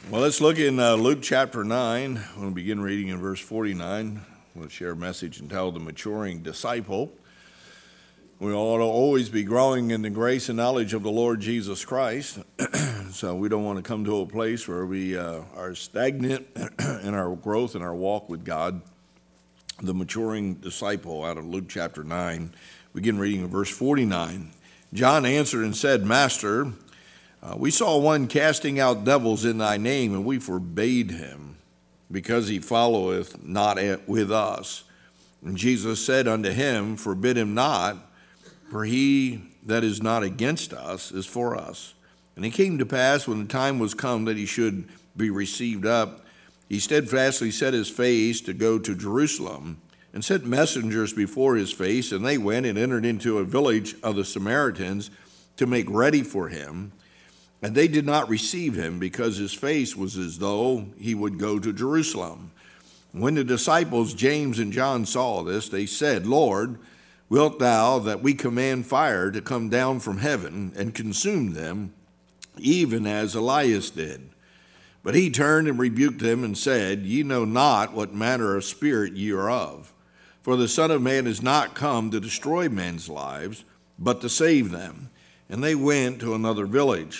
Well, let's look in Luke chapter 9. We'll begin reading in verse 49. We'll share a message entitled The Maturing Disciple. We ought to always be growing in the grace and knowledge of the Lord Jesus Christ. So we don't want to come to a place where we are stagnant in our growth and our walk with God. The maturing disciple out of Luke chapter 9. Begin reading in verse 49. John answered and said, Master, we saw one casting out devils in thy name, and we forbade him, because he followeth not with us. And Jesus said unto him, Forbid him not, for he that is not against us is for us. And it came to pass, when the time was come that he should be received up, he steadfastly set his face to go to Jerusalem, and sent messengers before his face, and they went and entered into a village of the Samaritans to make ready for him. And they did not receive him, because his face was as though he would go to Jerusalem. When the disciples James and John saw this, they said, Lord, wilt thou that we command fire to come down from heaven and consume them, even as Elias did? But he turned and rebuked them and said, Ye know not what manner of spirit ye are of. For the Son of Man is not come to destroy men's lives, but to save them. And they went to another village.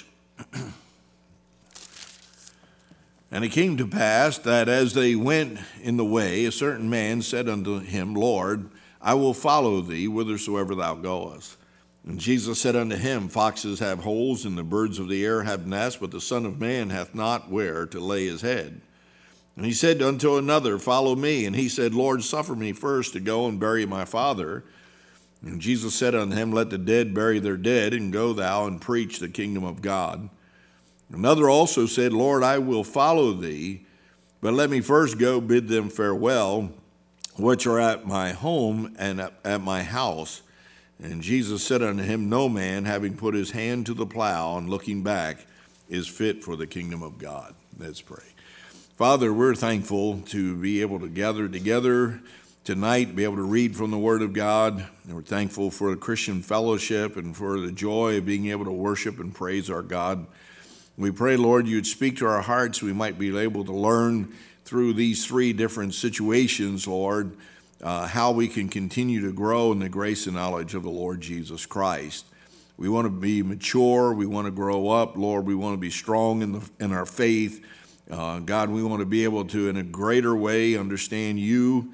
And it came to pass that as they went in the way, a certain man said unto him, Lord, I will follow thee whithersoever thou goest. And Jesus said unto him, Foxes have holes, and the birds of the air have nests, but the Son of Man hath not where to lay his head. And he said unto another, Follow me. And he said, Lord, suffer me first to go and bury my father. And Jesus said unto him, Let the dead bury their dead, and go thou and preach the kingdom of God. Another also said, Lord, I will follow thee, but let me first go bid them farewell, which are at my home and at my house. And Jesus said unto him, No man, having put his hand to the plow and looking back, is fit for the kingdom of God. Let's pray. Father, we're thankful to be able to gather together tonight, be able to read from the Word of God. And we're thankful for the Christian fellowship and for the joy of being able to worship and praise our God. We pray, Lord, you'd speak to our hearts. We might be able to learn through these three different situations, Lord, how we can continue to grow in the grace and knowledge of the Lord Jesus Christ. We want to be mature. We want to grow up. Lord, we want to be strong in our faith. God, we want to be able to, in a greater way, understand you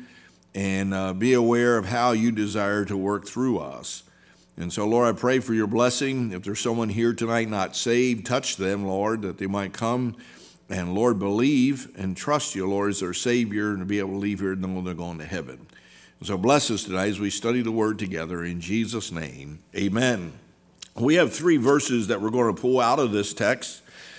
and be aware of how you desire to work through us. And so, Lord, I pray for your blessing. If there's someone here tonight not saved, touch them, Lord, that they might come and, Lord, believe and trust you, Lord, as their Savior, and to be able to leave here knowing they're going to heaven. And so bless us tonight as we study the Word together. In Jesus' name, amen. We have three verses that we're going to pull out of this text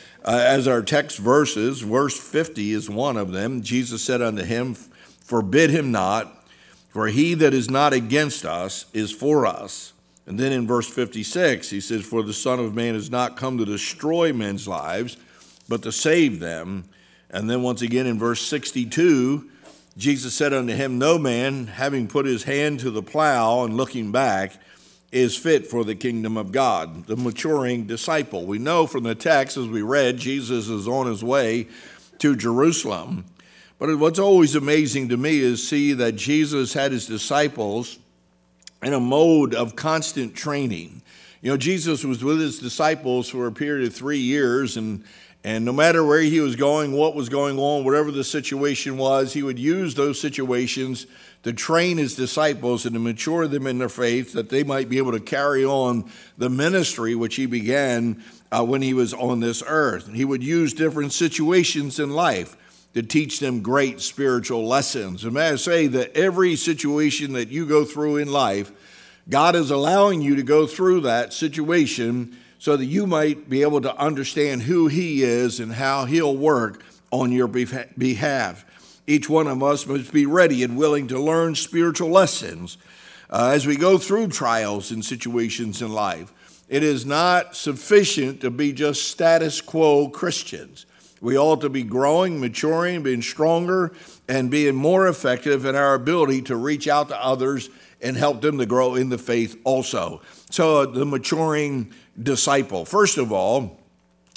as our text verses. Verse 50 is one of them. Jesus said unto him, Forbid him not, for he that is not against us is for us. And then in verse 56, he says, For the Son of Man is not come to destroy men's lives, but to save them. And then once again in verse 62, Jesus said unto him, No man, having put his hand to the plow and looking back, is fit for the kingdom of God. The maturing disciple. We know from the text, as we read, Jesus is on his way to Jerusalem. But what's always amazing to me is see that Jesus had his disciples in a mode of constant training. You know, Jesus was with his disciples for a period of 3 years, and no matter where he was going, what was going on, whatever the situation was, he would use those situations to train his disciples and to mature them in their faith, that they might be able to carry on the ministry which he began when he was on this earth. He would use different situations in life to teach them great spiritual lessons. And may I say that every situation that you go through in life, God is allowing you to go through that situation so that you might be able to understand who he is and how he'll work on your behalf. Each one of us must be ready and willing to learn spiritual lessons as we go through trials and situations in life. It is not sufficient to be just status quo Christians. We ought to be growing, maturing, being stronger, and being more effective in our ability to reach out to others and help them to grow in the faith also. So the maturing disciple. First of all,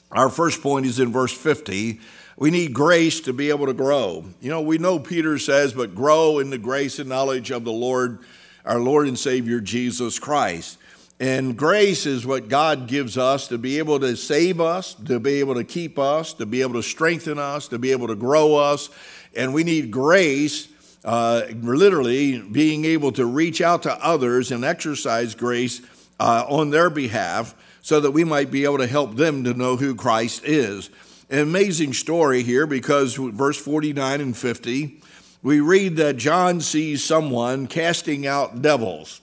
Our first point is in verse 50. We need grace to be able to grow. We know Peter says, but grow in the grace and knowledge of the Lord, our Lord and Savior, Jesus Christ. And grace is what God gives us to be able to save us, to be able to keep us, to be able to strengthen us, to be able to grow us. And we need grace, literally being able to reach out to others and exercise grace on their behalf so that we might be able to help them to know who Christ is. An amazing story here, because verse 49 and 50, we read that John sees someone casting out devils.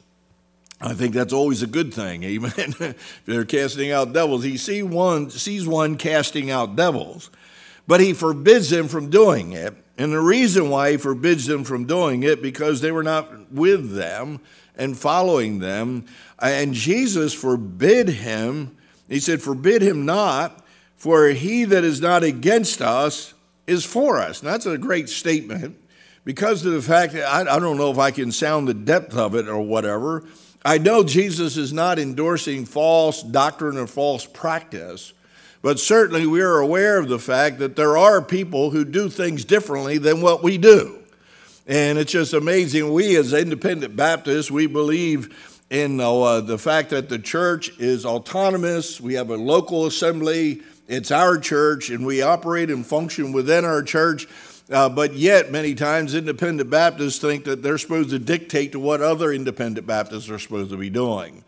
I think that's always a good thing, amen. If they're casting out devils, he sees one casting out devils, but he forbids them from doing it. And the reason why he forbids them from doing it, because they were not with them and following them. And Jesus forbid him. He said, forbid him not, for he that is not against us is for us. And that's a great statement, because of the fact that I don't know if I can sound the depth of it or whatever. I know Jesus is not endorsing false doctrine or false practice, but certainly we are aware of the fact that there are people who do things differently than what we do. And it's just amazing. We as independent Baptists, we believe in the fact that the church is autonomous. We have a local assembly. It's our church, and we operate and function within our church. But yet, many times, independent Baptists think that they're supposed to dictate to what other independent Baptists are supposed to be doing.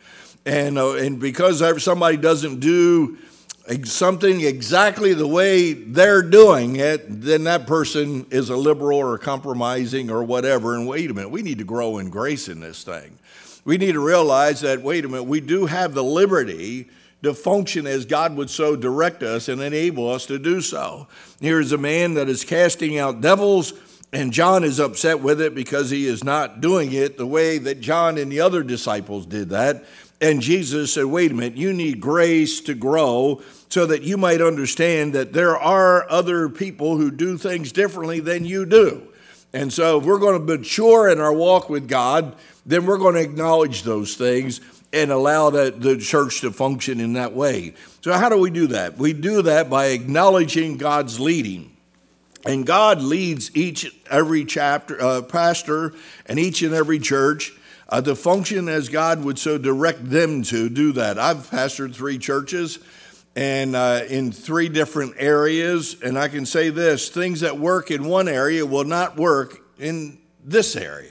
And because somebody doesn't do something exactly the way they're doing it, then that person is a liberal or compromising or whatever. And wait a minute, we need to grow in grace in this thing. We need to realize that, wait a minute, we do have the liberty to function as God would so direct us and enable us to do so. Here's a man that is casting out devils, and John is upset with it because he is not doing it the way that John and the other disciples did that. And Jesus said, wait a minute, you need grace to grow so that you might understand that there are other people who do things differently than you do. And so if we're going to mature in our walk with God, then we're going to acknowledge those things and allow the church to function in that way. So how do we do that? We do that by acknowledging God's leading. And God leads every pastor and each and every church to function as God would so direct them to do that. I've pastored 3 churches and in 3 different areas. And I can say this, things that work in one area will not work in this area.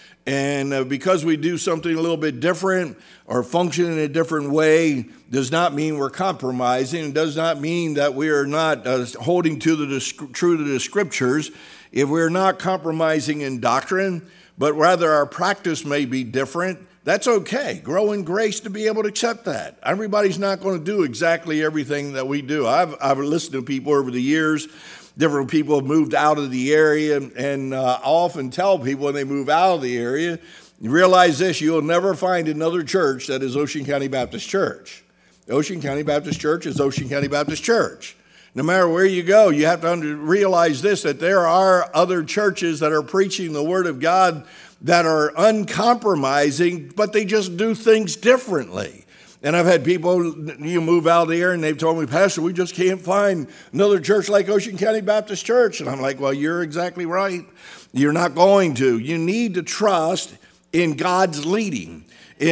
And because we do something a little bit different or function in a different way does not mean we're compromising. It does not mean that we are not holding true to the scriptures. If we're not compromising in doctrine, but rather our practice may be different, that's okay. Grow in grace to be able to accept that. Everybody's not going to do exactly everything that we do. I've listened to people over the years. Different people have moved out of the area, and I often tell people when they move out of the area, you realize this, you'll never find another church that is Ocean County Baptist Church. Ocean County Baptist Church is Ocean County Baptist Church. No matter where you go, you have to realize this, that there are other churches that are preaching the Word of God that are uncompromising, but they just do things differently. And I've had people move out there and they've told me, Pastor, we just can't find another church like Ocean County Baptist Church. And I'm like, well, you're exactly right. You're not going to. You need to trust in God's leading.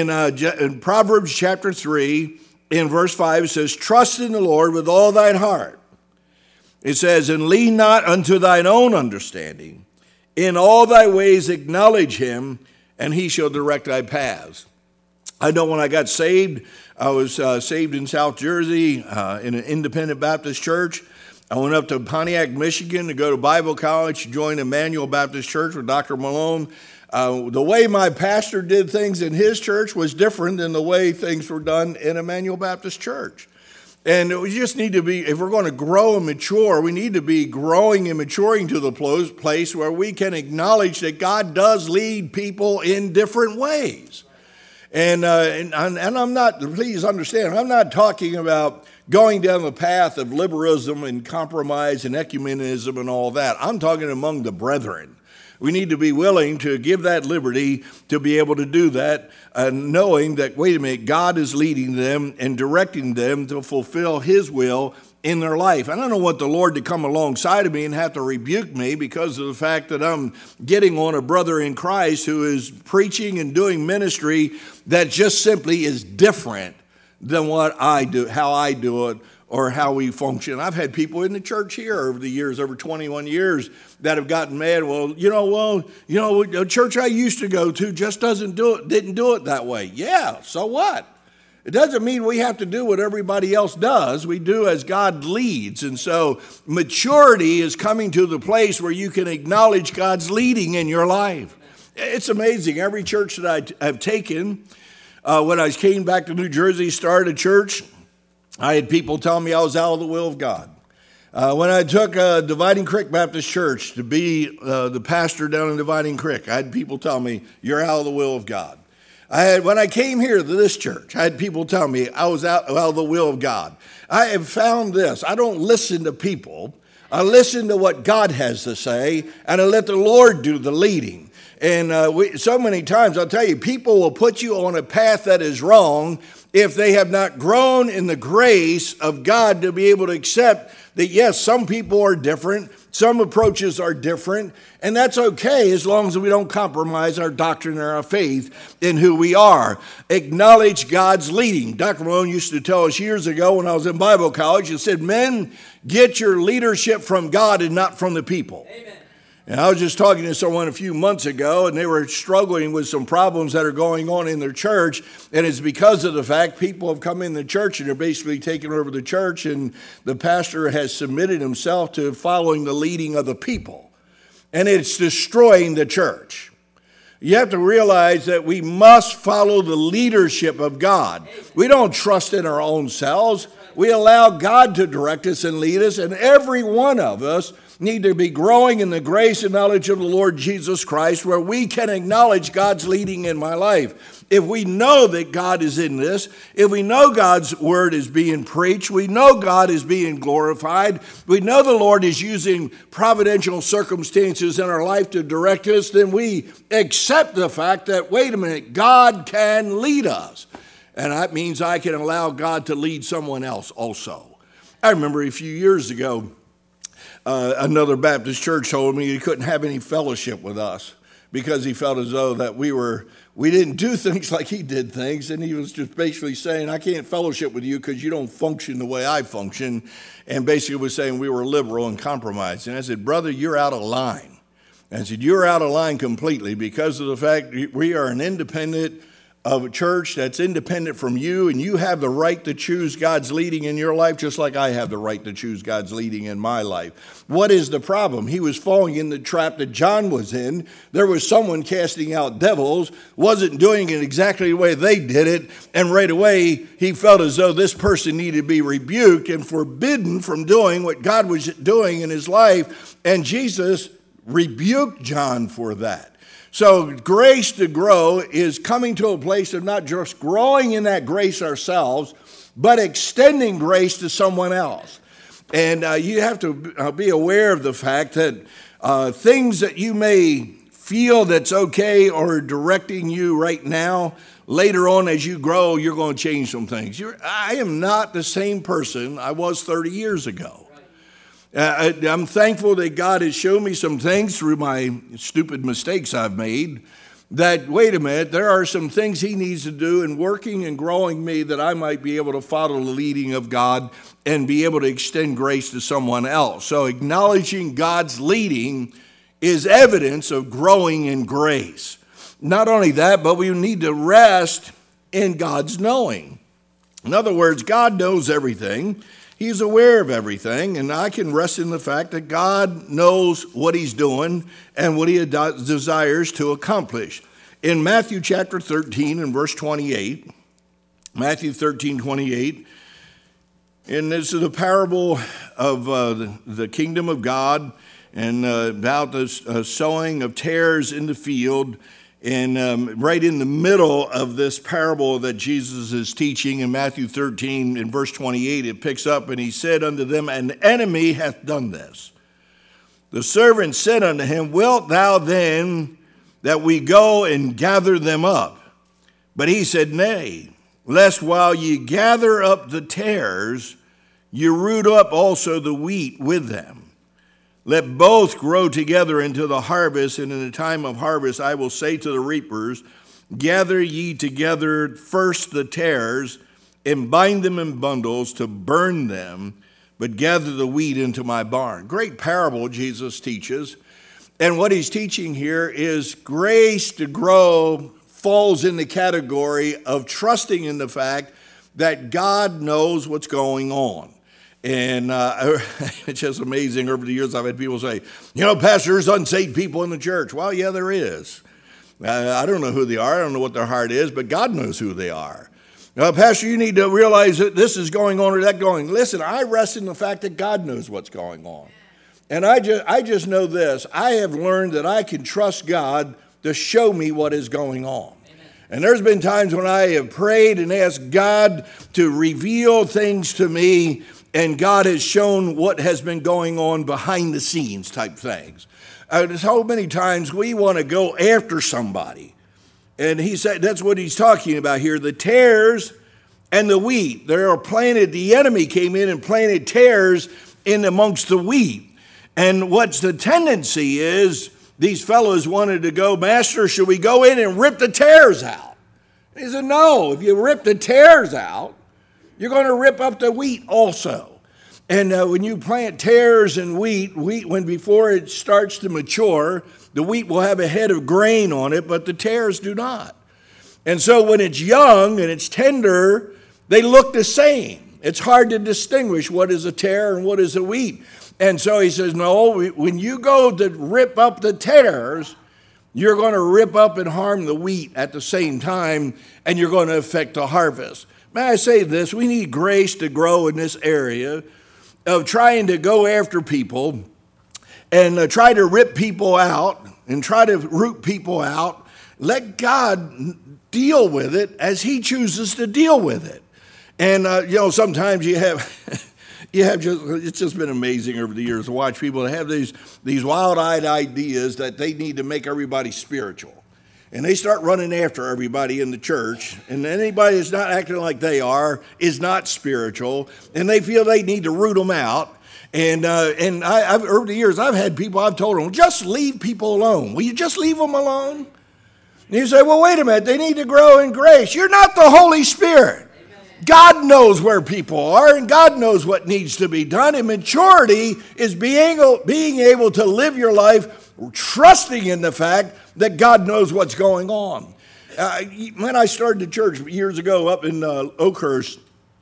In Proverbs chapter 3, in verse 5, it says, trust in the Lord with all thine heart. It says, and lean not unto thine own understanding. In all thy ways acknowledge him, and he shall direct thy paths. I know when I got saved, I was saved in South Jersey in an independent Baptist church. I went up to Pontiac, Michigan to go to Bible college, to join Emmanuel Baptist Church with Dr. Malone. The way my pastor did things in his church was different than the way things were done in Emmanuel Baptist Church. And we just need to be, if we're going to grow and mature, we need to be growing and maturing to the place where we can acknowledge that God does lead people in different ways. And I'm not, please understand, I'm not talking about going down the path of liberalism and compromise and ecumenism and all that. I'm talking among the brethren. We need to be willing to give that liberty to be able to do that, knowing that, wait a minute, God is leading them and directing them to fulfill his will in their life. I don't want the Lord to come alongside of me and have to rebuke me because of the fact that I'm getting on a brother in Christ who is preaching and doing ministry that just simply is different than what I do, how I do it, or how we function. I've had people in the church here over the years, over 21 years, that have gotten mad. The church I used to go to just didn't do it that way. Yeah, so what? It doesn't mean we have to do what everybody else does. We do as God leads. And so maturity is coming to the place where you can acknowledge God's leading in your life. It's amazing. Every church that I have taken, when I came back to New Jersey, started a church, I had people tell me I was out of the will of God. When I took Dividing Creek Baptist Church to be the pastor down in Dividing Creek, I had people tell me, you're out of the will of God. When I came here to this church, I had people tell me I was out of the will of God. I have found this. I don't listen to people. I listen to what God has to say, and I let the Lord do the leading. And so many times, I'll tell you, people will put you on a path that is wrong if they have not grown in the grace of God to be able to accept that, yes, some people are different, some approaches are different, and that's okay as long as we don't compromise our doctrine or our faith in who we are. Acknowledge God's leading. Dr. Malone used to tell us years ago when I was in Bible college, he said, men, get your leadership from God and not from the people. Amen. And I was just talking to someone a few months ago, and they were struggling with some problems that are going on in their church, and it's because of the fact people have come in the church and they're basically taking over the church, and the pastor has submitted himself to following the leading of the people, and it's destroying the church. You have to realize that we must follow the leadership of God. We don't trust in our own selves. We allow God to direct us and lead us, and every one of us need to be growing in the grace and knowledge of the Lord Jesus Christ, where we can acknowledge God's leading in my life. If we know that God is in this, if we know God's word is being preached, we know God is being glorified, we know the Lord is using providential circumstances in our life to direct us, then we accept the fact that, wait a minute, God can lead us. And that means I can allow God to lead someone else also. I remember a few years ago, another Baptist church told me he couldn't have any fellowship with us because he felt as though that we didn't do things like he did things, and he was just basically saying, I can't fellowship with you because you don't function the way I function, and basically was saying we were liberal and compromised. And I said, brother, you're out of line. And I said, you're out of line completely because of the fact we are an independent of a church that's independent from you, and you have the right to choose God's leading in your life just like I have the right to choose God's leading in my life. What is the problem? He was falling in the trap that John was in. There was someone casting out devils, wasn't doing it exactly the way they did it, and right away he felt as though this person needed to be rebuked and forbidden from doing what God was doing in his life, and Jesus rebuked John for that. So grace to grow is coming to a place of not just growing in that grace ourselves, but extending grace to someone else. And you have to be aware of the fact that things that you may feel that's okay or directing you right now, later on as you grow, you're going to change some things. I am not the same person I was 30 years ago. I'm thankful that God has shown me some things through my stupid mistakes I've made that, wait a minute, there are some things he needs to do in working and growing me that I might be able to follow the leading of God and be able to extend grace to someone else. So acknowledging God's leading is evidence of growing in grace. Not only that, but we need to rest in God's knowing. In other words, God knows everything. He's aware of everything, and I can rest in the fact that God knows what he's doing and what he desires to accomplish. In Matthew chapter 13 and verse 28, Matthew 13:28, and this is a parable of the kingdom of God and about the sowing of tares in the field. And right in the middle of this parable that Jesus is teaching in Matthew 13 in verse 28, it picks up, and he said unto them, an enemy hath done this. The servant said unto him, wilt thou then that we go and gather them up? But he said, nay, lest while ye gather up the tares, You root up also the wheat with them. Let both grow together into the harvest, and in the time of harvest I will say to the reapers, gather ye together first the tares, and bind them in bundles to burn them, but gather the wheat into my barn. Great parable Jesus teaches. And what he's teaching here is grace to grow falls in the category of trusting in the fact that God knows what's going on. And it's just amazing. Over the years, I've had people say, Pastor, there's unsaved people in the church. Well, yeah, there is. I don't know who they are. I don't know what their heart is, but God knows who they are. Pastor, you need to realize that this is going on or that going. Listen, I rest in the fact that God knows what's going on. And I just know this. I have learned that I can trust God to show me what is going on. And there's been times when I have prayed and asked God to reveal things to me, and God has shown what has been going on behind the scenes type things. So many times we want to go after somebody. And he said that's what he's talking about here. The tares and the wheat. They are planted. The enemy came in and planted tares in amongst the wheat. And what's the tendency is these fellows wanted to go, Master, should we go in and rip the tares out? And he said, no, if you rip the tares out, you're going to rip up the wheat also. And when you plant tares and wheat, when before it starts to mature, the wheat will have a head of grain on it, but the tares do not. And so when it's young and it's tender, they look the same. It's hard to distinguish what is a tare and what is a wheat. And so he says, no, when you go to rip up the tares, you're going to rip up and harm the wheat at the same time, and you're going to affect the harvest. May I say this? We need grace to grow in this area of trying to go after people and try to rip people out and try to root people out. Let God deal with it as he chooses to deal with it. And, sometimes you have... it's just been amazing over the years to watch people that have these wild-eyed ideas that they need to make everybody spiritual. And they start running after everybody in the church, and anybody that's not acting like they are is not spiritual, and they feel they need to root them out. And I've over the years, I've had people, I've told them, just leave people alone. Will you just leave them alone? And you say, well, wait a minute, they need to grow in grace. You're not the Holy Spirit. God knows where people are, and God knows what needs to be done. And maturity is being able to live your life trusting in the fact that God knows what's going on. When I started the church years ago up in Oakhurst,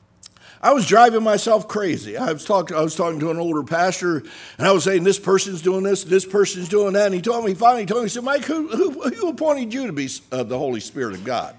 I was driving myself crazy. I was talking to an older pastor, and I was saying, this person's doing this person's doing that. And he finally told me, he said, Mike, who appointed you to be the Holy Spirit of God?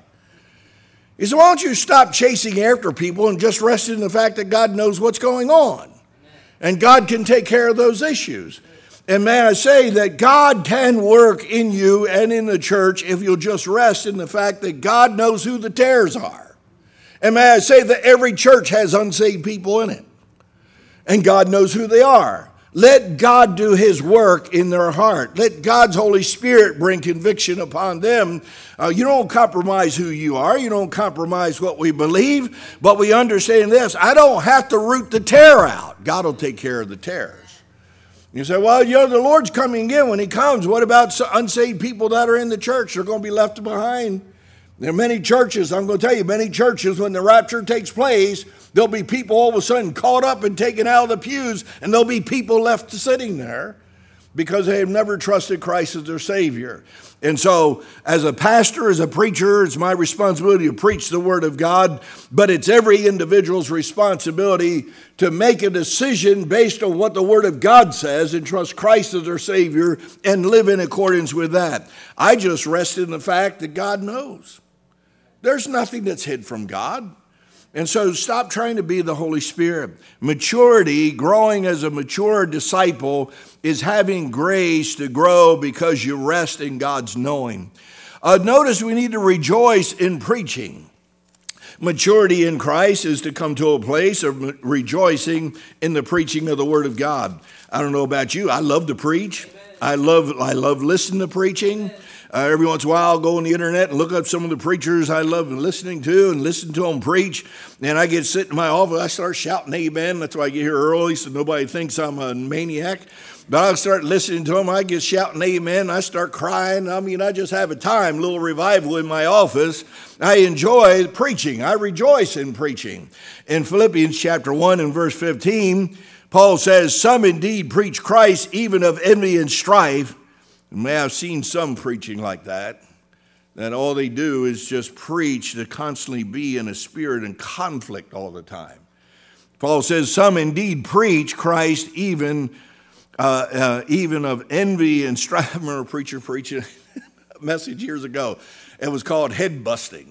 He said, why don't you stop chasing after people and just rest in the fact that God knows what's going on? And God can take care of those issues. And may I say that God can work in you and in the church if you'll just rest in the fact that God knows who the tares are. And may I say that every church has unsaved people in it. And God knows who they are. Let God do his work in their heart. Let God's Holy Spirit bring conviction upon them. You don't compromise who you are. You don't compromise what we believe. But we understand this. I don't have to root the tare out. God will take care of the tares. You say, well, the Lord's coming in. When he comes, what about unsaved people that are in the church? They're going to be left behind. There are many churches, I'm going to tell you, many churches, when the rapture takes place, there'll be people all of a sudden caught up and taken out of the pews, and there'll be people left sitting there because they have never trusted Christ as their Savior. And so, as a pastor, as a preacher, it's my responsibility to preach the Word of God, but it's every individual's responsibility to make a decision based on what the Word of God says and trust Christ as their Savior and live in accordance with that. I just rest in the fact that God knows. There's nothing that's hid from God. And so stop trying to be the Holy Spirit. Maturity, growing as a mature disciple, is having grace to grow because you rest in God's knowing. Notice we need to rejoice in preaching. Maturity in Christ is to come to a place of rejoicing in the preaching of the Word of God. I don't know about you. I love to preach. I love listening to preaching. Every once in a while, I'll go on the internet and look up some of the preachers I love listening to and listen to them preach. And I get sit in my office, I start shouting amen. That's why I get here early so nobody thinks I'm a maniac. But I'll start listening to them. I get shouting amen. I start crying. I just have a time, a little revival in my office. I enjoy preaching. I rejoice in preaching. In Philippians chapter 1 and verse 15, Paul says, some indeed preach Christ even of envy and strife. And may I've seen some preaching like that all they do is just preach to constantly be in a spirit and conflict all the time. Paul says, some indeed preach Christ even of envy and strife. I remember a preacher preaching a message years ago. It was called head busting.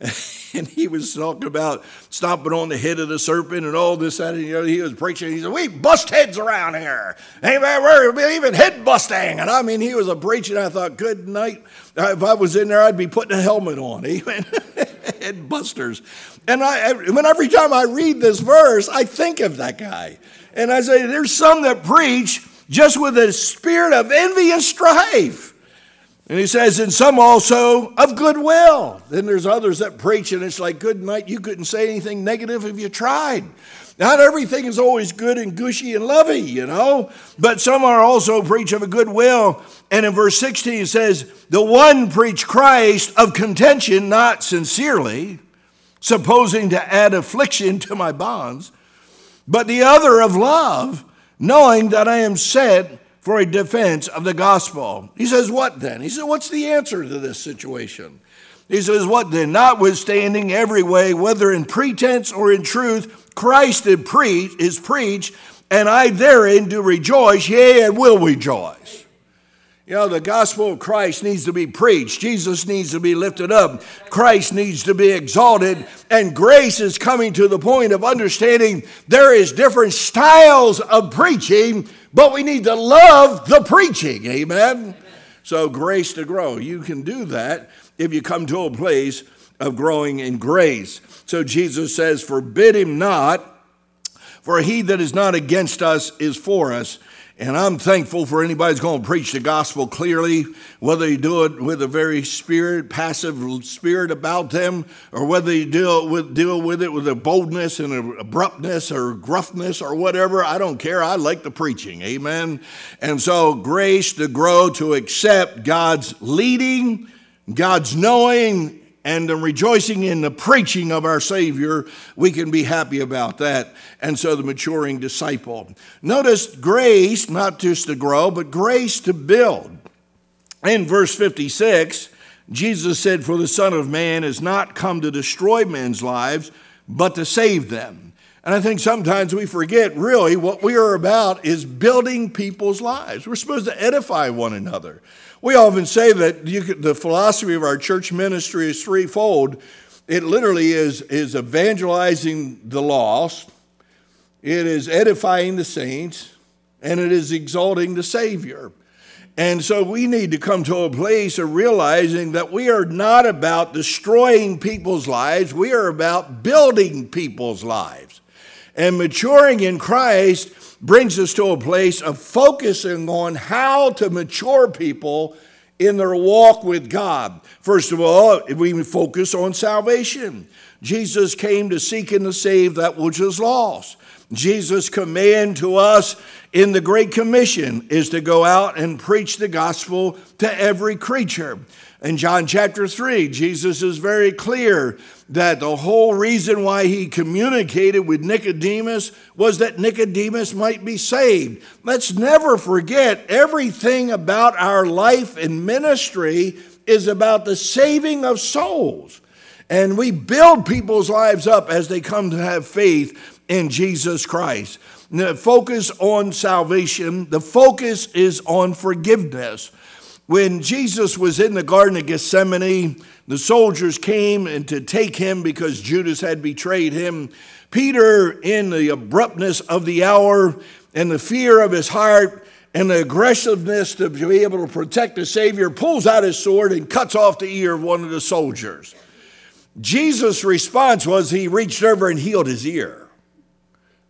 And he was talking about stomping on the head of the serpent and all this, that, and he was preaching. He said, we bust heads around here. Anybody worry, we're even head busting. And he was a preacher. And I thought, good night. If I was in there, I'd be putting a helmet on. Even head busters. And every time I read this verse, I think of that guy. And I say, there's some that preach just with a spirit of envy and strife. And he says, and some also of goodwill. Then there's others that preach, and it's like, good night, you couldn't say anything negative if you tried. Not everything is always good and gushy and lovey, But some are also preach of a goodwill. And in verse 16 it says, the one preach Christ of contention, not sincerely, supposing to add affliction to my bonds, but the other of love, knowing that I am set for a defense of the gospel. He says, what then? He said, what's the answer to this situation? He says, what then? Notwithstanding every way, whether in pretense or in truth, Christ is preached, and I therein do rejoice, yea, and will rejoice. The gospel of Christ needs to be preached. Jesus needs to be lifted up. Christ needs to be exalted. And grace is coming to the point of understanding there is different styles of preaching, but we need to love the preaching. Amen? So grace to grow. You can do that if you come to a place of growing in grace. So Jesus says, forbid him not, for he that is not against us is for us. And I'm thankful for anybody who's going to preach the gospel clearly, whether you do it with a very passive spirit about them, or whether you deal with it with a boldness and an abruptness or gruffness or whatever. I don't care. I like the preaching. Amen. And so grace to grow, to accept God's leading, God's knowing, and the rejoicing in the preaching of our Savior, we can be happy about that. And so the maturing disciple. Notice grace, not just to grow, but grace to build. In verse 56, Jesus said, for the Son of Man is not come to destroy men's lives, but to save them. And I think sometimes we forget, really, what we are about is building people's lives. We're supposed to edify one another. We often say that the philosophy of our church ministry is threefold. It literally is evangelizing the lost, it is edifying the saints, and it is exalting the Savior. And so we need to come to a place of realizing that we are not about destroying people's lives. We are about building people's lives. And maturing in Christ brings us to a place of focusing on how to mature people in their walk with God. First of all, we focus on salvation. Jesus came to seek and to save that which is lost. Jesus' command to us in the Great Commission is to go out and preach the gospel to every creature. In John chapter 3, Jesus is very clear that the whole reason why he communicated with Nicodemus was that Nicodemus might be saved. Let's never forget, everything about our life and ministry is about the saving of souls. And we build people's lives up as they come to have faith in Jesus Christ. The focus on salvation, the focus is on forgiveness. When Jesus was in the Garden of Gethsemane, the soldiers came and to take him because Judas had betrayed him. Peter, in the abruptness of the hour and the fear of his heart and the aggressiveness to be able to protect the Savior, pulls out his sword and cuts off the ear of one of the soldiers. Jesus' response was he reached over and healed his ear.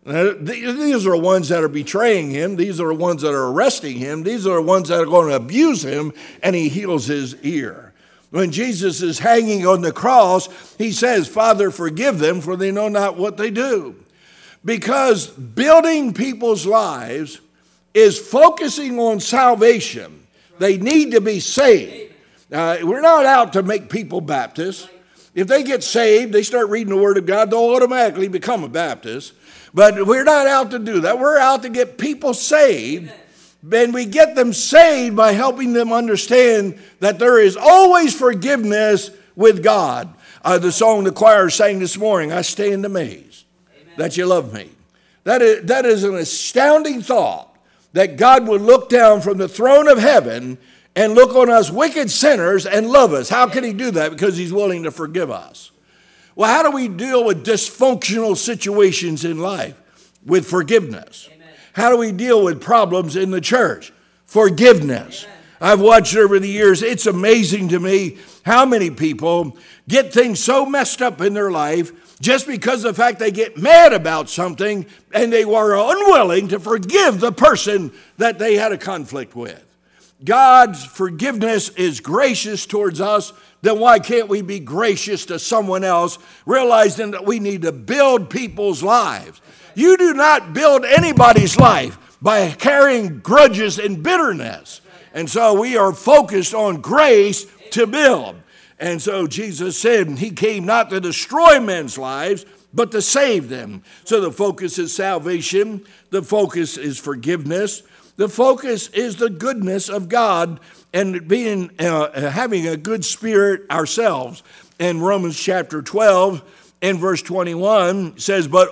These are the ones that are betraying him. These are the ones that are arresting him. These are the ones that are going to abuse him, and he heals his ear. When Jesus is hanging on the cross, he says, Father, forgive them, for they know not what they do. Because building people's lives is focusing on salvation. They need to be saved. We're not out to make people Baptists. If they get saved, they start reading the Word of God, they'll automatically become a Baptist. But we're not out to do that. We're out to get people saved. And we get them saved by helping them understand that there is always forgiveness with God. The song the choir sang this morning, I stand amazed that you love me. That is an astounding thought, that God would look down from the throne of heaven and look on us wicked sinners and love us. How can he do that? Because he's willing to forgive us. Well, how do we deal with dysfunctional situations in life? With forgiveness. Amen. How do we deal with problems in the church? Forgiveness. Amen. I've watched over the years, it's amazing to me how many people get things so messed up in their life just because of the fact they get mad about something and they were unwilling to forgive the person that they had a conflict with. God's forgiveness is gracious towards us. Then why can't we be gracious to someone else, realizing that we need to build people's lives? You do not build anybody's life by carrying grudges and bitterness. And so we are focused on grace to build. And so Jesus said he came not to destroy men's lives, but to save them. So the focus is salvation. The focus is forgiveness. The focus is the goodness of God and being having a good spirit ourselves. In Romans chapter 12 and verse 21 says, but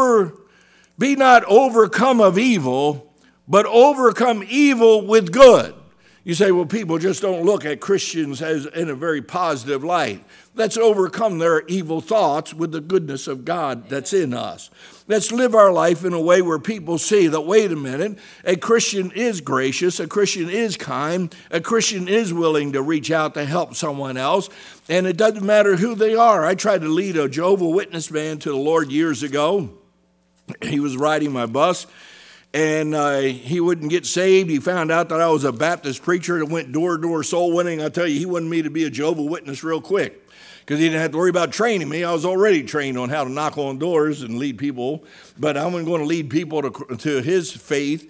be not overcome of evil, but overcome evil with good. You say, well, people just don't look at Christians as in a very positive light. Let's overcome their evil thoughts with the goodness of God that's in us. Let's live our life in a way where people see that, wait a minute, a Christian is gracious, a Christian is kind, a Christian is willing to reach out to help someone else, and it doesn't matter who they are. I tried to lead a Jehovah's Witness man to the Lord years ago. He was riding my bus, and he wouldn't get saved. He found out that I was a Baptist preacher that went door-to-door soul winning. I tell you, he wanted me to be a Jehovah's Witness real quick because he didn't have to worry about training me. I was already trained on how to knock on doors and lead people, but I wasn't going to lead people to his faith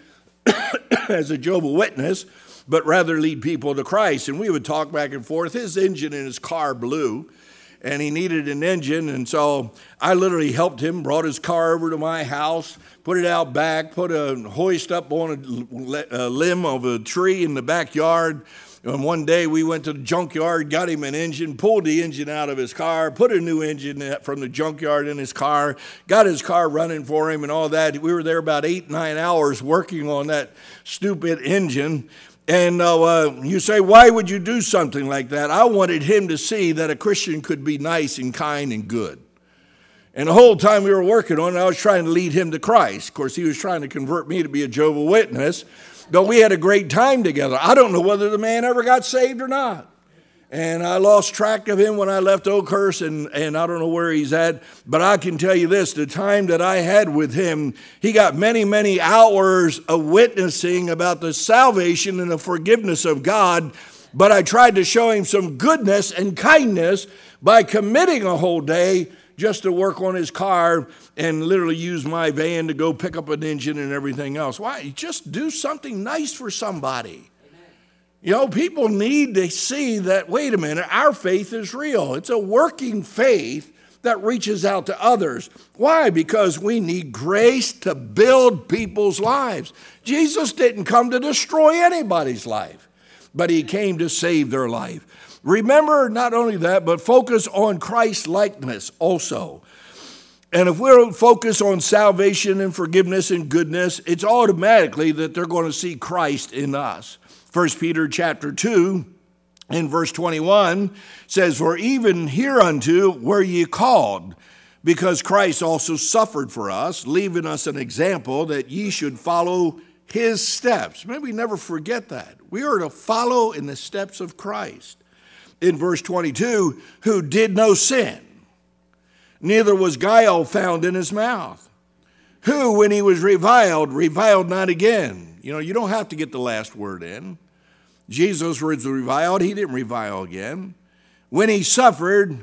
as a Jehovah's Witness, but rather lead people to Christ. And we would talk back and forth. His engine in his car blew, and he needed an engine, and so I literally helped him, brought his car over to my house, put it out back, put a hoist up on a limb of a tree in the backyard. And one day we went to the junkyard, got him an engine, pulled the engine out of his car, put a new engine from the junkyard in his car, got his car running for him and all that. We were there about 8-9 hours working on that stupid engine. And you say, why would you do something like that? I wanted him to see that a Christian could be nice and kind and good. And the whole time we were working on it, I was trying to lead him to Christ. Of course, he was trying to convert me to be a Jehovah's Witness. But we had a great time together. I don't know whether the man ever got saved or not. And I lost track of him when I left Oakhurst, and I don't know where he's at. But I can tell you this, the time that I had with him, he got many, many hours of witnessing about the salvation and the forgiveness of God. But I tried to show him some goodness and kindness by committing a whole day just to work on his car and literally use my van to go pick up an engine and everything else. Why? Just do something nice for somebody. Amen. You know, people need to see that, wait a minute, our faith is real. It's a working faith that reaches out to others. Why? Because we need grace to build people's lives. Jesus didn't come to destroy anybody's life, but he came to save their life. Remember, not only that, but focus on Christ's likeness also. And if we're focused on salvation and forgiveness and goodness, it's automatically that they're going to see Christ in us. 1 Peter chapter 2 and verse 21 says, for even hereunto were ye called, because Christ also suffered for us, leaving us an example that ye should follow his steps. May we never forget that. We are to follow in the steps of Christ. In verse 22, who did no sin, neither was guile found in his mouth, who, when he was reviled not again. You don't have to get the last word in. Jesus was reviled. He didn't revile again. When he suffered,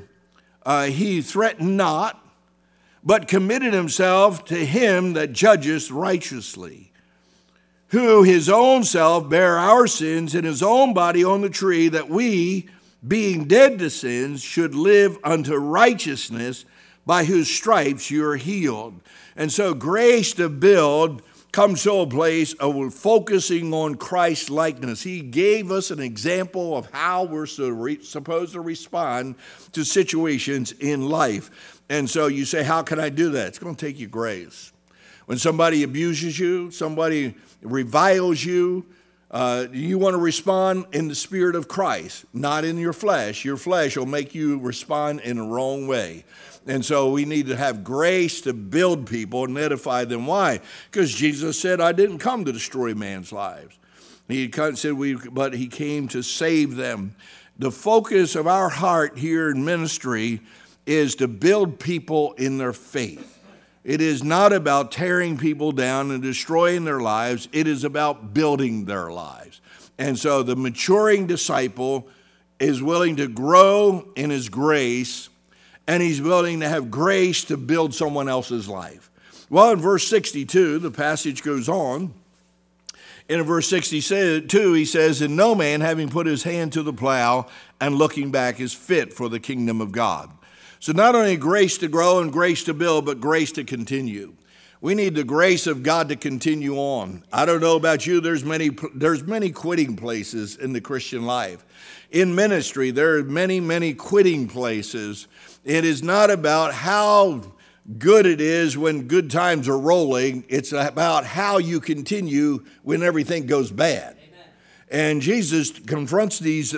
he threatened not, but committed himself to him that judgeth righteously, who his own self bare our sins in his own body on the tree, that we, being dead to sins, should live unto righteousness, by whose stripes you are healed. And so grace to build comes to a place of focusing on Christ's likeness. He gave us an example of how we're supposed to respond to situations in life. And so you say, how can I do that? It's going to take you grace. When somebody abuses you, somebody reviles you, you want to respond in the spirit of Christ, not in your flesh. Your flesh will make you respond in the wrong way. And so we need to have grace to build people and edify them. Why? Because Jesus said, I didn't come to destroy man's lives. He said, but he came to save them. The focus of our heart here in ministry is to build people in their faith. It is not about tearing people down and destroying their lives. It is about building their lives. And so the maturing disciple is willing to grow in his grace, and he's willing to have grace to build someone else's life. Well, in verse 62, the passage goes on. In verse 62, he says, and no man, having put his hand to the plow and looking back, is fit for the kingdom of God. So not only grace to grow and grace to build, but grace to continue. We need the grace of God to continue on. I don't know about you, there's many quitting places in the Christian life. In ministry, there are many quitting places. It is not about how good it is when good times are rolling. It's about how you continue when everything goes bad. And Jesus confronts these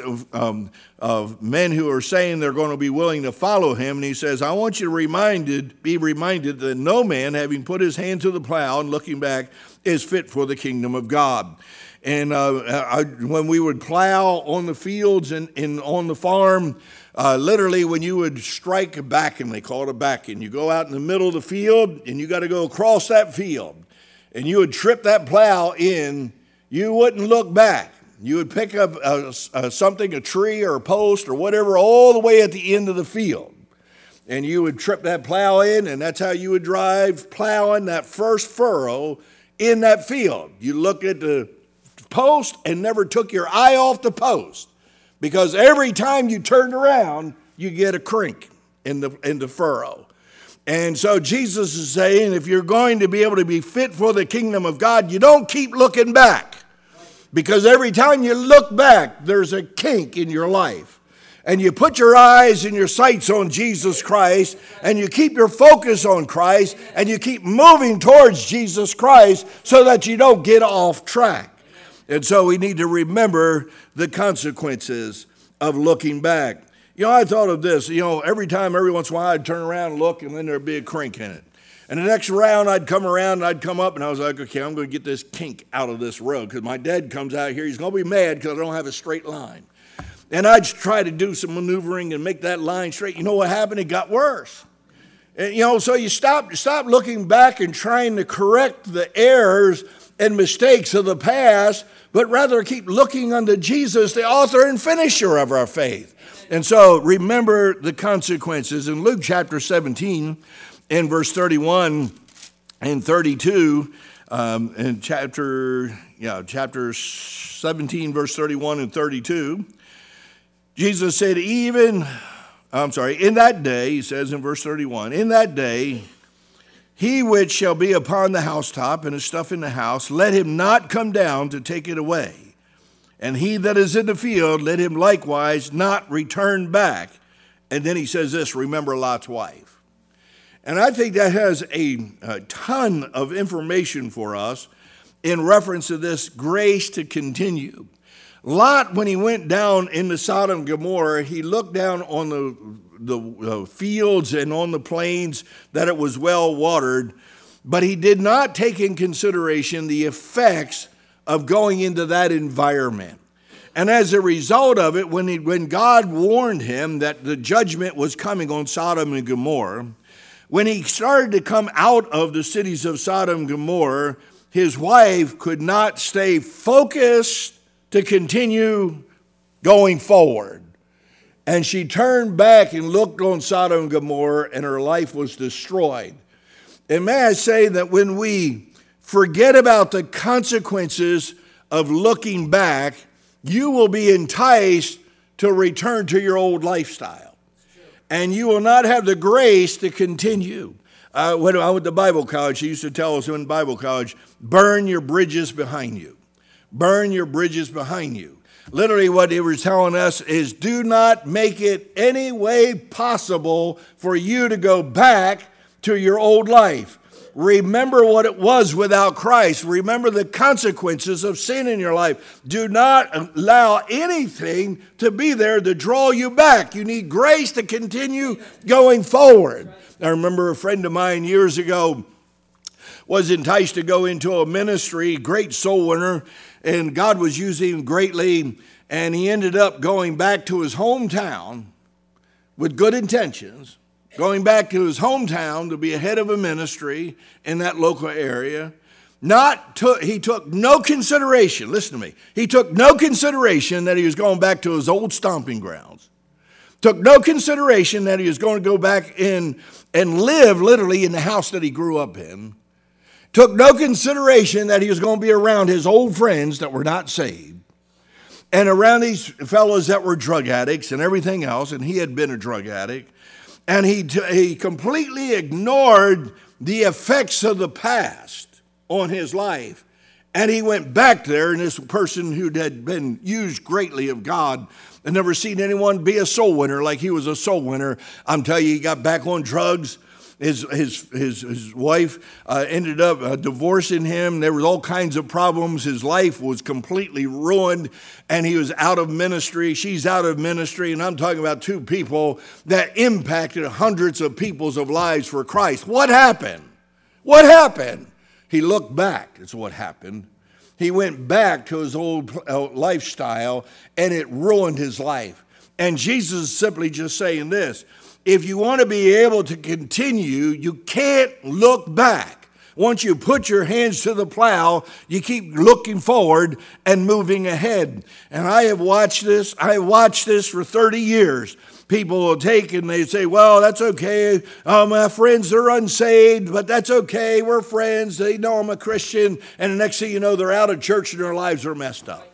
men who are saying they're going to be willing to follow him. And he says, I want you to be reminded that no man, having put his hand to the plow and looking back, is fit for the kingdom of God. And when we would plow on the fields and on the farm, literally when you would strike a backing, they call it a backing, you go out in the middle of the field and you got to go across that field. And you would trip that plow in, you wouldn't look back. You would pick up something, a tree or a post or whatever, all the way at the end of the field. And you would trip that plow in, and that's how you would drive plowing that first furrow in that field. You looked at the post and never took your eye off the post, because every time you turned around, you get a crink in the furrow. And so Jesus is saying, if you're going to be able to be fit for the kingdom of God, you don't keep looking back. Because every time you look back, there's a kink in your life. And you put your eyes and your sights on Jesus Christ, and you keep your focus on Christ, and you keep moving towards Jesus Christ so that you don't get off track. And so we need to remember the consequences of looking back. I thought of this, every once in a while, I'd turn around and look, and then there'd be a crink in it. And the next round, I'd come around and I'd come up and I was like, okay, I'm going to get this kink out of this road, because my dad comes out here. He's going to be mad because I don't have a straight line. And I'd try to do some maneuvering and make that line straight. You know what happened? It got worse. And, so you stop looking back and trying to correct the errors and mistakes of the past, but rather keep looking unto Jesus, the author and finisher of our faith. And so remember the consequences. In Luke chapter 17, in verse 31 and 32, in chapter 17, verse 31 and 32, Jesus said, in that day, he says in verse 31, in that day, he which shall be upon the housetop and his stuff in the house, let him not come down to take it away. And he that is in the field, let him likewise not return back. And then he says this, remember Lot's wife. And I think that has a ton of information for us in reference to this grace to continue. Lot, when he went down into Sodom and Gomorrah, he looked down on the fields and on the plains that it was well watered, but he did not take in consideration the effects of going into that environment. And as a result of it, when God warned him that the judgment was coming on Sodom and Gomorrah, when he started to come out of the cities of Sodom and Gomorrah, his wife could not stay focused to continue going forward. And she turned back and looked on Sodom and Gomorrah, and her life was destroyed. And may I say that when we forget about the consequences of looking back, you will be enticed to return to your old lifestyle. And you will not have the grace to continue. When I went to Bible college, he used to tell us in Bible college, burn your bridges behind you. Burn your bridges behind you. Literally what he was telling us is do not make it any way possible for you to go back to your old life. Remember what it was without Christ. Remember the consequences of sin in your life. Do not allow anything to be there to draw you back. You need grace to continue going forward. I remember a friend of mine years ago was enticed to go into a ministry, great soul winner, and God was using him greatly, and he ended up going back to his hometown with good intentions, going back to his hometown to be a head of a ministry in that local area. He took no consideration, listen to me, he took no consideration that he was going back to his old stomping grounds. Took no consideration that he was going to go back in and live literally in the house that he grew up in. Took no consideration that he was going to be around his old friends that were not saved and around these fellows that were drug addicts and everything else, and he had been a drug addict. And he completely ignored the effects of the past on his life. And he went back there, and this person who had been used greatly of God and never seen anyone be a soul winner like he was a soul winner. I'm telling you, he got back on drugs. His wife ended up divorcing him. There was all kinds of problems. His life was completely ruined, and he was out of ministry. She's out of ministry, and I'm talking about two people that impacted hundreds of people's lives for Christ. What happened? What happened? He looked back. That's what happened. He went back to his old lifestyle, and it ruined his life. And Jesus is simply just saying this. If you want to be able to continue, you can't look back. Once you put your hands to the plow, you keep looking forward and moving ahead. And I have watched this. I watched this for 30 years. People will take and they say, well, that's okay. My friends are unsaved, but that's okay. We're friends. They know I'm a Christian. And the next thing you know, they're out of church and their lives are messed up.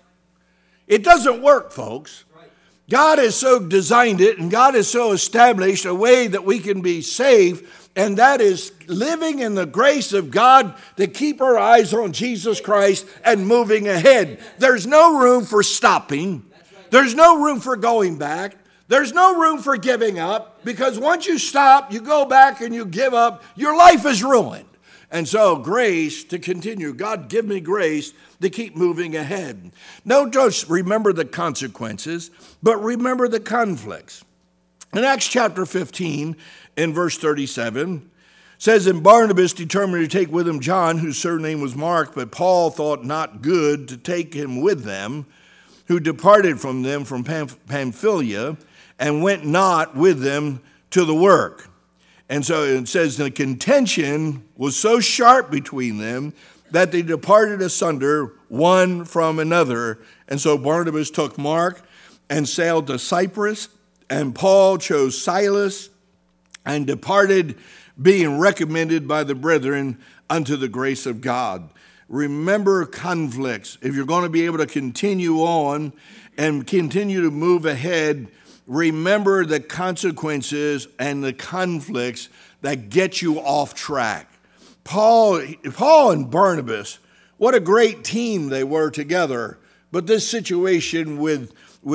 It doesn't work, folks. God has so designed it, and God has so established a way that we can be safe, and that is living in the grace of God to keep our eyes on Jesus Christ and moving ahead. There's no room for stopping. There's no room for going back. There's no room for giving up, because once you stop, you go back and you give up, your life is ruined. And so grace to continue. God, give me grace to keep moving ahead. Don't just remember the consequences, but remember the conflicts. In Acts chapter 15, in verse 37, says, and Barnabas determined to take with him John, whose surname was Mark, but Paul thought not good to take him with them, who departed from them from Pamphylia, and went not with them to the work. And so it says the contention was so sharp between them that they departed asunder one from another. And so Barnabas took Mark and sailed to Cyprus, and Paul chose Silas and departed, being recommended by the brethren unto the grace of God. Remember conflicts. If you're going to be able to continue on and continue to move ahead, remember the consequences and the conflicts that get you off track. Paul and Barnabas, what a great team they were together. But this situation with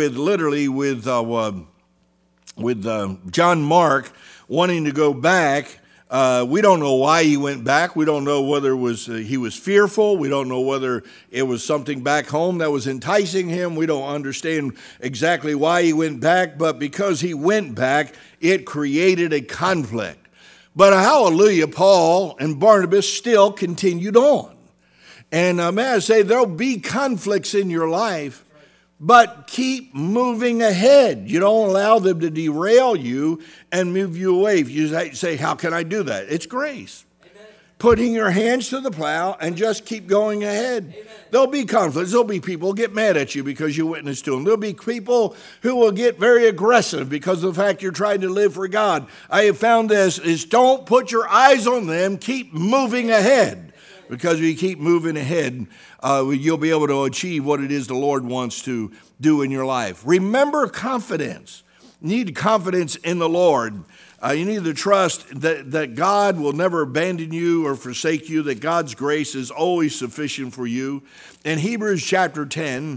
John Mark wanting to go back, we don't know why he went back. We don't know whether it was he was fearful. We don't know whether it was something back home that was enticing him. We don't understand exactly why he went back, but because he went back, it created a conflict. But hallelujah, Paul and Barnabas still continued on. And may I say, there'll be conflicts in your life, but keep moving ahead. You don't allow them to derail you and move you away. If you say, how can I do that? It's grace. Amen. Putting your hands to the plow and just keep going ahead. Amen. There'll be conflicts. There'll be people who get mad at you because you witness to them. There'll be people who will get very aggressive because of the fact you're trying to live for God. I have found this is don't put your eyes on them. Keep moving ahead. Because if you keep moving ahead, you'll be able to achieve what it is the Lord wants to do in your life. Remember confidence. You need confidence in the Lord. You need to trust that God will never abandon you or forsake you, that God's grace is always sufficient for you. In Hebrews chapter 10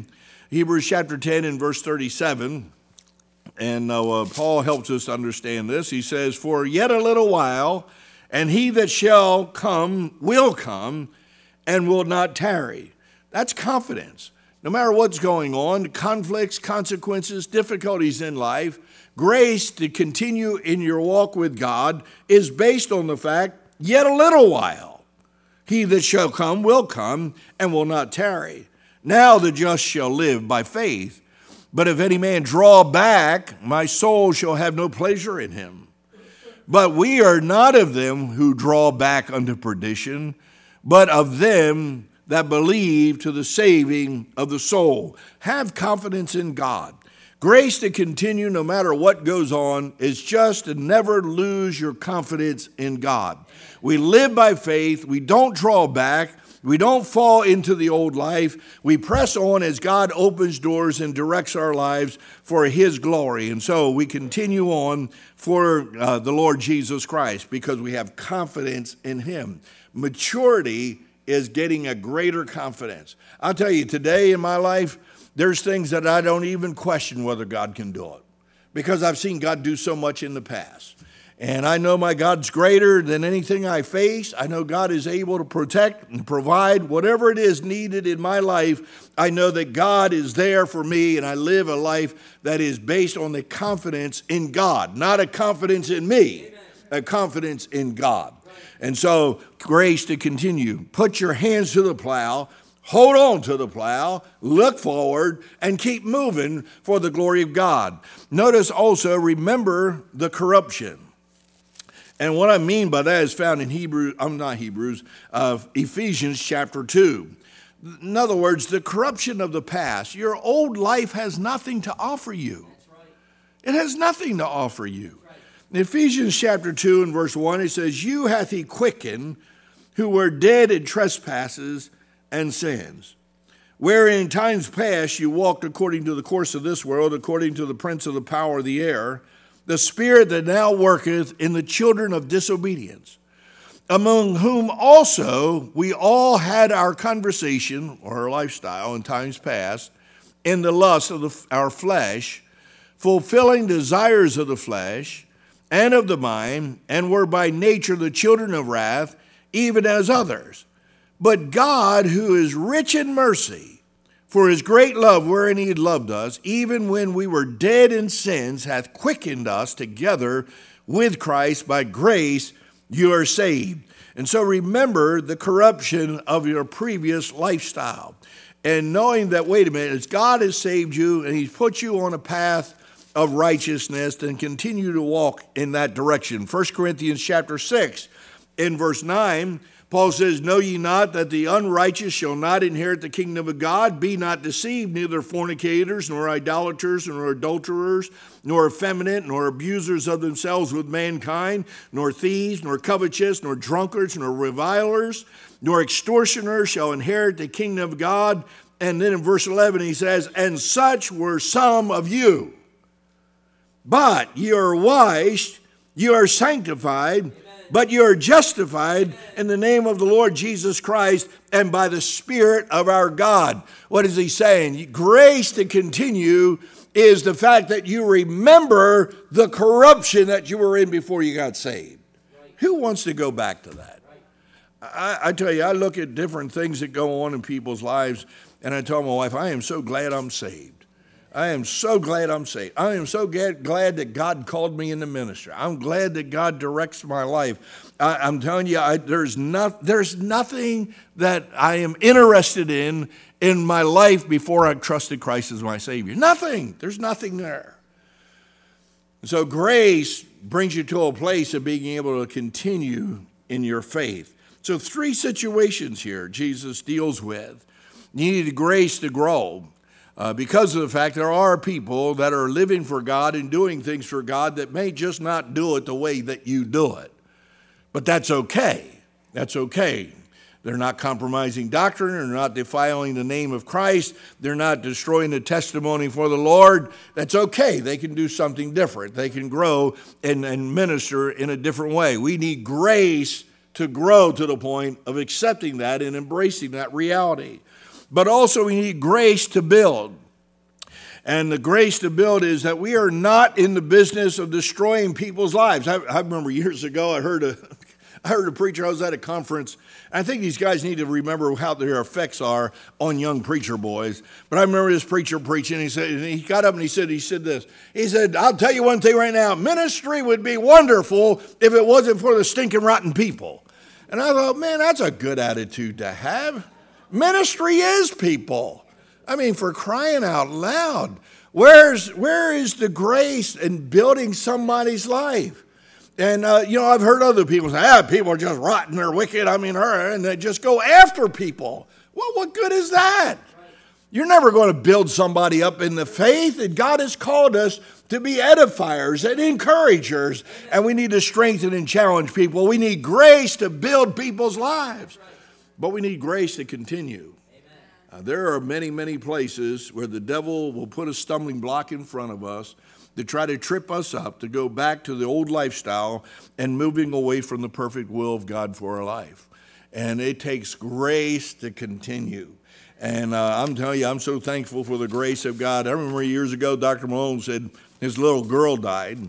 in verse 37, and Paul helps us understand this. He says, for yet a little while, and he that shall come will come and will not tarry. That's confidence. No matter what's going on, conflicts, consequences, difficulties in life, grace to continue in your walk with God is based on the fact, yet a little while. He that shall come will come and will not tarry. Now the just shall live by faith. But if any man draw back, my soul shall have no pleasure in him. But we are not of them who draw back unto perdition, but of them that believe to the saving of the soul. Have confidence in God. Grace to continue no matter what goes on is just to never lose your confidence in God. We live by faith. We don't draw back. We don't fall into the old life. We press on as God opens doors and directs our lives for His glory. And so we continue on for the Lord Jesus Christ because we have confidence in Him. Maturity is getting a greater confidence. I'll tell you, today in my life, there's things that I don't even question whether God can do it because I've seen God do so much in the past. And I know my God's greater than anything I face. I know God is able to protect and provide whatever it is needed in my life. I know that God is there for me, and I live a life that is based on the confidence in God, not a confidence in me, a confidence in God. And so, grace to continue. Put your hands to the plow. Hold on to the plow, look forward, and keep moving for the glory of God. Notice also, remember the corruption. And what I mean by that is found in Ephesians chapter 2. In other words, the corruption of the past. Your old life has nothing to offer you. It has nothing to offer you. In Ephesians chapter 2 and verse 1, it says, you hath he quickened who were dead in trespasses and sins, wherein in times past you walked according to the course of this world, according to the prince of the power of the air, the spirit that now worketh in the children of disobedience, among whom also we all had our conversation or our lifestyle in times past in the lust of our flesh, fulfilling desires of the flesh and of the mind, and were by nature the children of wrath, even as others. But God, who is rich in mercy, for his great love wherein he had loved us, even when we were dead in sins, hath quickened us together with Christ. By grace you are saved. And so remember the corruption of your previous lifestyle. And knowing that, wait a minute, as God has saved you and he's put you on a path of righteousness, then continue to walk in that direction. 1 Corinthians chapter 6 in verse 9, Paul says, know ye not that the unrighteous shall not inherit the kingdom of God? Be not deceived, neither fornicators, nor idolaters, nor adulterers, nor effeminate, nor abusers of themselves with mankind, nor thieves, nor covetous, nor drunkards, nor revilers, nor extortioners shall inherit the kingdom of God. And then in verse 11 he says, and such were some of you. But ye are washed, ye are sanctified, but you are justified in the name of the Lord Jesus Christ and by the Spirit of our God. What is he saying? Grace to continue is the fact that you remember the corruption that you were in before you got saved. Who wants to go back to that? I tell you, I look at different things that go on in people's lives, and I tell my wife, I am so glad I'm saved. I am so glad I'm saved. I am so glad that God called me into ministry. I'm glad that God directs my life. I'm telling you, there's nothing that I am interested in my life before I trusted Christ as my Savior. Nothing. There's nothing there. So grace brings you to a place of being able to continue in your faith. So 3 situations here Jesus deals with. You need grace to grow. Because of the fact there are people that are living for God and doing things for God that may just not do it the way that you do it. But that's okay. That's okay. They're not compromising doctrine. They're not defiling the name of Christ. They're not destroying the testimony for the Lord. That's okay. They can do something different. They can grow and minister in a different way. We need grace to grow to the point of accepting that and embracing that reality. But also we need grace to build. And the grace to build is that we are not in the business of destroying people's lives. I remember years ago I heard a preacher. I was at a conference. I think these guys need to remember how their effects are on young preacher boys. But I remember this preacher preaching. He got up and he said this. He said, I'll tell you one thing right now. Ministry would be wonderful if it wasn't for the stinking rotten people. And I thought, man, that's a good attitude to have. Ministry is people. I mean, for crying out loud. Where is the grace in building somebody's life? And, I've heard other people say, people are just rotten, they're wicked, and they just go after people. Well, what good is that? You're never going to build somebody up in the faith, and God has called us to be edifiers and encouragers, and we need to strengthen and challenge people. We need grace to build people's lives. But we need grace to continue. There are many, many places where the devil will put a stumbling block in front of us to try to trip us up, to go back to the old lifestyle and moving away from the perfect will of God for our life. And it takes grace to continue. And I'm telling you, I'm so thankful for the grace of God. I remember years ago, Dr. Malone said his little girl died.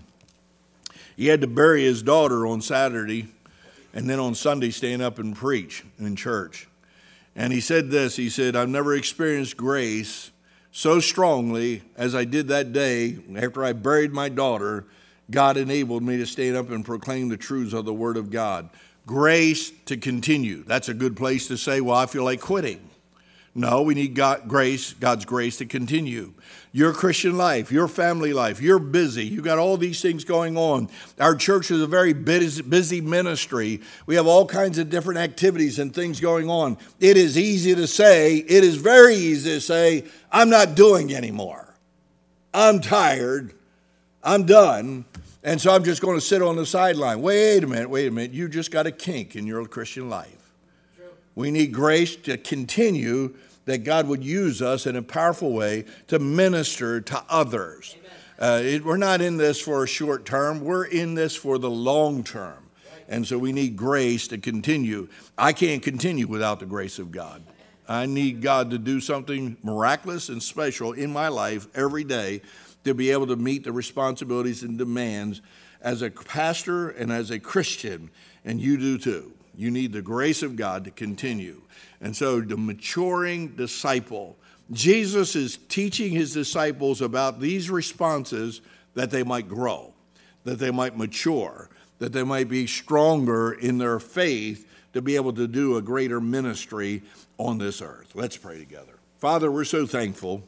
He had to bury his daughter on Saturday, and then on Sunday stand up and preach in church. And he said this, he said, I've never experienced grace so strongly as I did that day after I buried my daughter. God enabled me to stand up and proclaim the truths of the Word of God. Grace to continue. That's a good place to say, well, I feel like quitting. No, we need God's grace to continue. Your Christian life, your family life, you're busy. You got all these things going on. Our church is a very busy ministry. We have all kinds of different activities and things going on. It is very easy to say, I'm not doing anymore. I'm tired. I'm done. And so I'm just going to sit on the sideline. Wait a minute. You just got a kink in your Christian life. True. We need grace to continue, that God would use us in a powerful way to minister to others. We're not in this for a short term. We're in this for the long term. And so we need grace to continue. I can't continue without the grace of God. I need God to do something miraculous and special in my life every day to be able to meet the responsibilities and demands as a pastor and as a Christian. And you do too. You need the grace of God to continue. And so the maturing disciple, Jesus is teaching his disciples about these responses that they might grow, that they might mature, that they might be stronger in their faith to be able to do a greater ministry on this earth. Let's pray together. Father, we're so thankful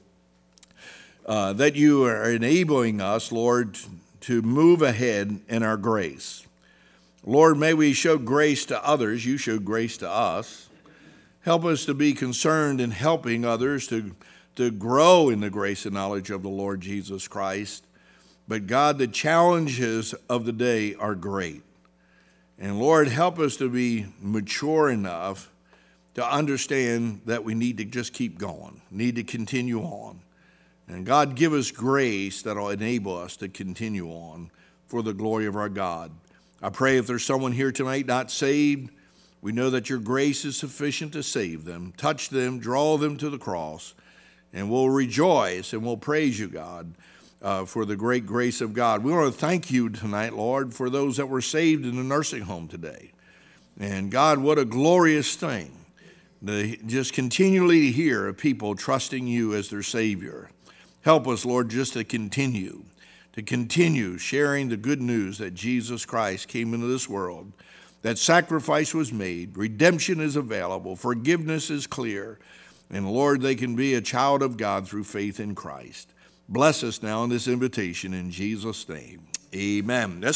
that you are enabling us, Lord, to move ahead in our grace. Lord, may we show grace to others. You showed grace to us. Help us to be concerned in helping others to grow in the grace and knowledge of the Lord Jesus Christ. But God, the challenges of the day are great. And Lord, help us to be mature enough to understand that we need to just keep going, need to continue on. And God, give us grace that will enable us to continue on for the glory of our God. I pray if there's someone here tonight not saved, we know that your grace is sufficient to save them. Touch them, draw them to the cross, and we'll rejoice and we'll praise you, God, for the great grace of God. We want to thank you tonight, Lord, for those that were saved in the nursing home today. And God, what a glorious thing to just continually hear of people trusting you as their Savior. Help us, Lord, just to continue sharing the good news that Jesus Christ came into this world, that sacrifice was made, redemption is available, forgiveness is clear, and Lord, they can be a child of God through faith in Christ. Bless us now in this invitation in Jesus' name. Amen.